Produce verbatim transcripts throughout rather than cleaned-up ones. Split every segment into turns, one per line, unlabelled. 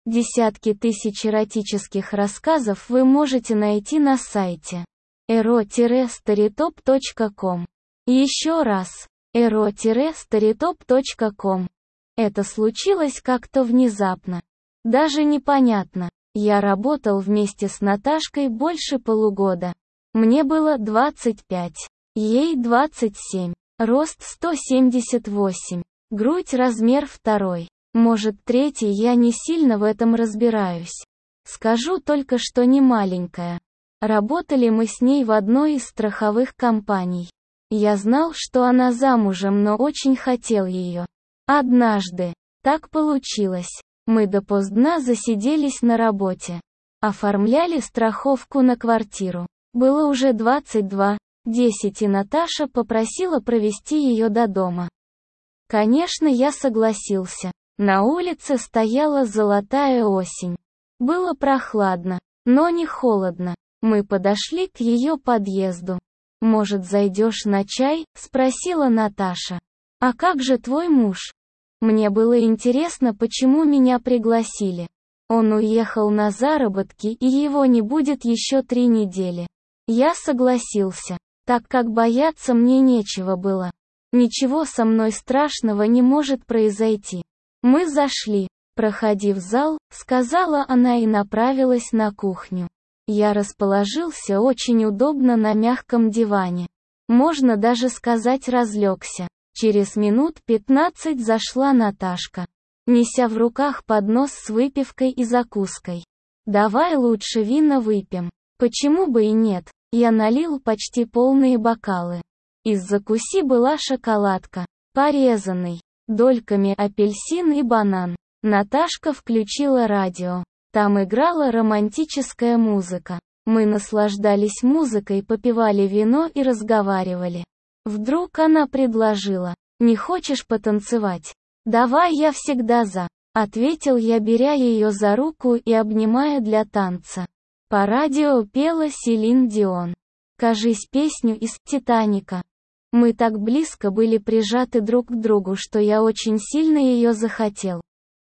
Десятки тысяч эротических рассказов вы можете найти на сайте эро старитоп точка ком. Еще раз, эро старитоп точка ком. Это случилось как-то внезапно. Даже непонятно. Я работал вместе с Наташкой больше полугода. Мне было двадцать пять, ей двадцать семь, рост сто семьдесят восемь, грудь размер второй, может третий, я не сильно в этом разбираюсь. Скажу только, что не маленькая. Работали мы с ней в одной из страховых компаний. Я знал, что она замужем, но очень хотел ее. Однажды, так получилось, мы допоздна засиделись на работе. Оформляли страховку на квартиру. Было уже двадцать два десять, и Наташа попросила провести ее до дома. Конечно, я согласился. На улице стояла золотая осень. Было прохладно, но не холодно. Мы подошли к ее подъезду. «Может, зайдешь на чай?» – спросила Наташа. «А как же твой муж?» Мне было интересно, почему меня пригласили. Он уехал на заработки, и его не будет еще три недели. Я согласился, так как бояться мне нечего было. Ничего со мной страшного не может произойти. Мы зашли. «Проходи в зал», — сказала она и направилась на кухню. Я расположился очень удобно на мягком диване. Можно даже сказать, разлегся. Через минут пятнадцать зашла Наташка, неся в руках поднос с выпивкой и закуской. «Давай лучше вина выпьем». Почему бы и нет? Я налил почти полные бокалы. Из закуси была шоколадка, порезанный дольками апельсин и банан. Наташка включила радио. Там играла романтическая музыка. Мы наслаждались музыкой, попивали вино и разговаривали. Вдруг она предложила: «Не хочешь потанцевать?» «Давай, я всегда за», — ответил я, беря ее за руку и обнимая для танца. По радио пела Селин Дион. «Кажись», песню из «Титаника». Мы так близко были прижаты друг к другу, что я очень сильно ее захотел.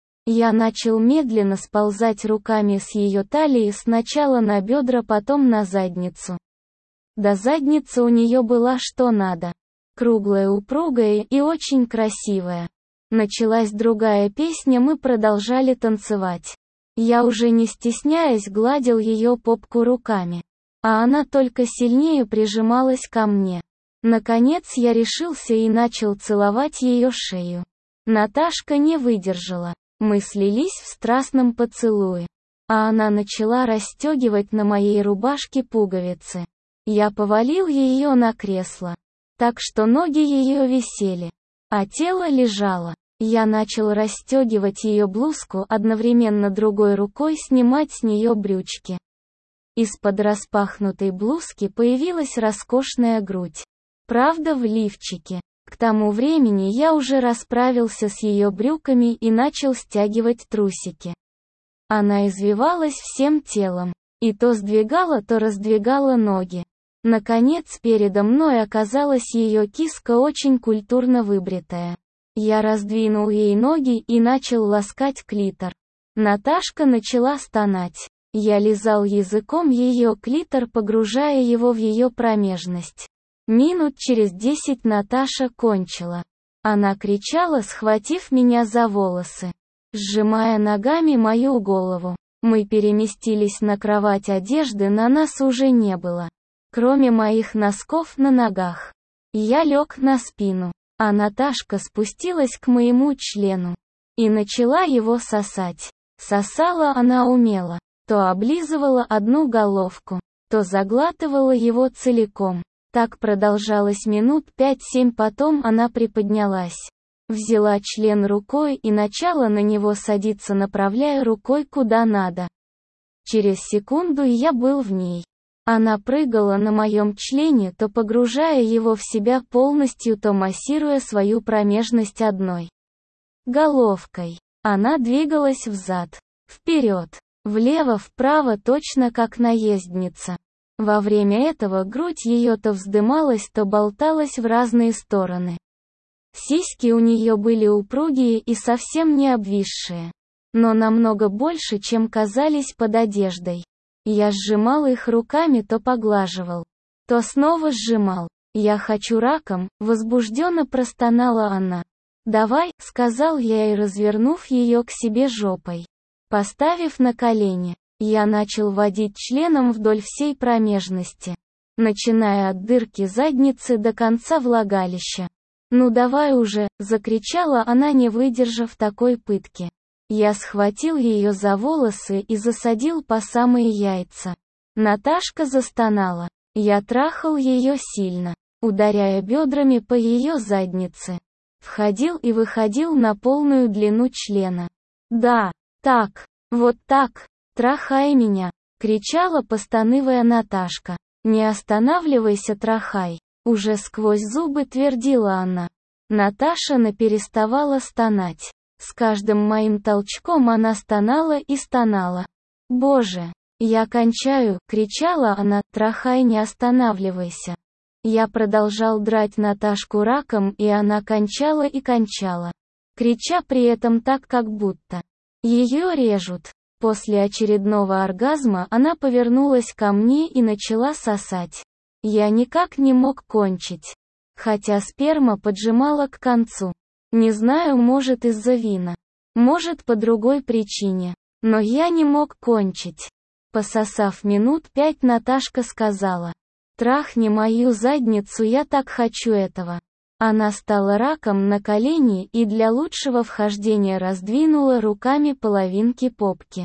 Я начал медленно сползать руками с ее талии сначала на бедра, потом на задницу. Да, задница у нее была что надо. Круглая, упругая и очень красивая. Началась другая песня, мы продолжали танцевать. Я уже не стесняясь гладил ее попку руками. А она только сильнее прижималась ко мне. Наконец я решился и начал целовать ее шею. Наташка не выдержала. Мы слились в страстном поцелуе. А она начала расстегивать на моей рубашке пуговицы. Я повалил ее на кресло, так что ноги ее висели, а тело лежало. Я начал расстегивать ее блузку, одновременно другой рукой снимать с нее брючки. Из-под распахнутой блузки появилась роскошная грудь. Правда, в лифчике. К тому времени я уже расправился с ее брюками и начал стягивать трусики. Она извивалась всем телом, и то сдвигала, то раздвигала ноги. Наконец, передо мной оказалась ее киска, очень культурно выбритая. Я раздвинул ей ноги и начал ласкать клитор. Наташка начала стонать. Я лизал языком ее клитор, погружая его в ее промежность. Минут через десять Наташа кончила. Она кричала, схватив меня за волосы, сжимая ногами мою голову. Мы переместились на кровать, одежды на нас уже не было, кроме моих носков на ногах. Я лег на спину, а Наташка спустилась к моему члену и начала его сосать. Сосала она умело, то облизывала одну головку, то заглатывала его целиком. Так продолжалось минут пять-семь, потом она приподнялась, взяла член рукой и начала на него садиться, направляя рукой куда надо. Через секунду я был в ней. Она прыгала на моем члене, то погружая его в себя полностью, то массируя свою промежность одной головкой. Она двигалась взад, вперед, влево, вправо, точно как наездница. Во время этого грудь ее то вздымалась, то болталась в разные стороны. Сиськи у нее были упругие и совсем не обвисшие. но намного больше, чем казались под одеждой. Я сжимал их руками, то поглаживал, то снова сжимал. «Я хочу раком», — возбужденно простонала она. «Давай», — сказал я и, развернув ее к себе жопой, поставив на колени, я начал водить членом вдоль всей промежности, начиная от дырки задницы до конца влагалища. «Ну давай уже», — закричала она, не выдержав такой пытки. Я схватил ее за волосы и засадил по самые яйца. Наташка застонала. Я трахал ее сильно, ударяя бедрами по ее заднице. Входил и выходил на полную длину члена. «Да, так, вот так, трахай меня», — кричала постонывая Наташка. «Не останавливайся, трахай», — уже сквозь зубы твердила она. Наташа не переставала стонать. С каждым моим толчком она стонала и стонала. «Боже, я кончаю», — кричала она, «трахай, не останавливайся». Я продолжал драть Наташку раком, и она кончала и кончала, крича при этом так, как будто ее режут. После очередного оргазма она повернулась ко мне и начала сосать. Я никак не мог кончить, хотя сперма поджимала к концу. Не знаю, может из-за вина, может по другой причине, но я не мог кончить. Пососав минут пять, Наташка сказала: «Трахни мою задницу, я так хочу этого». Она стала раком на колени и для лучшего вхождения раздвинула руками половинки попки.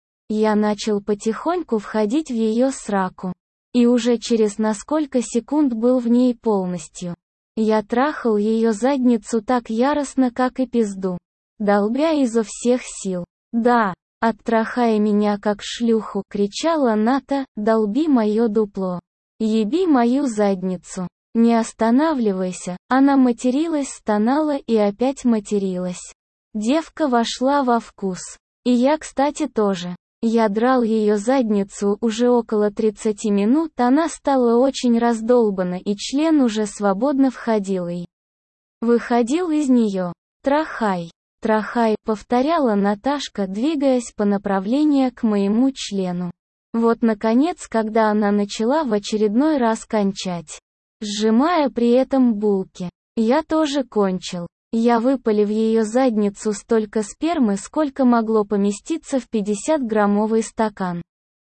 Я начал потихоньку входить в ее сраку, и уже через несколько секунд был в ней полностью. Я трахал ее задницу так яростно, как и пизду, долбя изо всех сил. «Да, оттрахай меня как шлюху», — кричала Ната, «долби мое дупло. Еби мою задницу. Не останавливайся». Она материлась, стонала и опять материлась. Девка вошла во вкус. И я, кстати, тоже. Я драл ее задницу уже около тридцати минут, она стала очень раздолбана, и член уже свободно входил и выходил из нее. «Трахай, трахай», — повторяла Наташка, двигаясь по направлению к моему члену. Вот наконец, когда она начала в очередной раз кончать, сжимая при этом булки, я тоже кончил. Я выпалил в ее задницу столько спермы, сколько могло поместиться в пятидесятиграммовый стакан.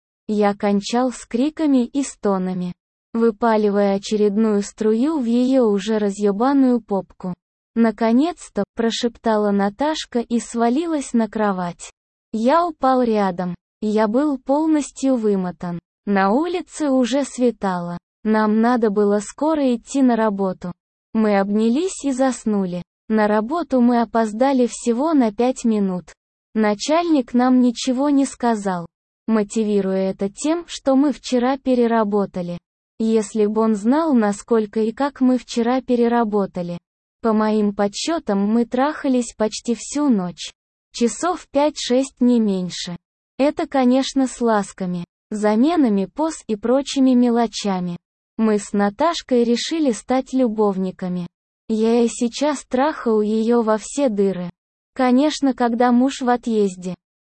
Я кончал с криками и стонами, выпаливая очередную струю в ее уже разъебанную попку. «Наконец-то», — прошептала Наташка и свалилась на кровать. Я упал рядом. Я был полностью вымотан. На улице уже светало. Нам надо было скоро идти на работу. Мы обнялись и заснули. На работу мы опоздали всего на пять минут. Начальник нам ничего не сказал, мотивируя это тем, что мы вчера переработали. Если бы он знал, насколько и как мы вчера переработали. По моим подсчетам, мы трахались почти всю ночь. Часов пять-шесть, не меньше. Это, конечно, с ласками, заменами поз и прочими мелочами. Мы с Наташкой решили стать любовниками. Я и сейчас трахаю ее во все дыры. Конечно, когда муж в отъезде.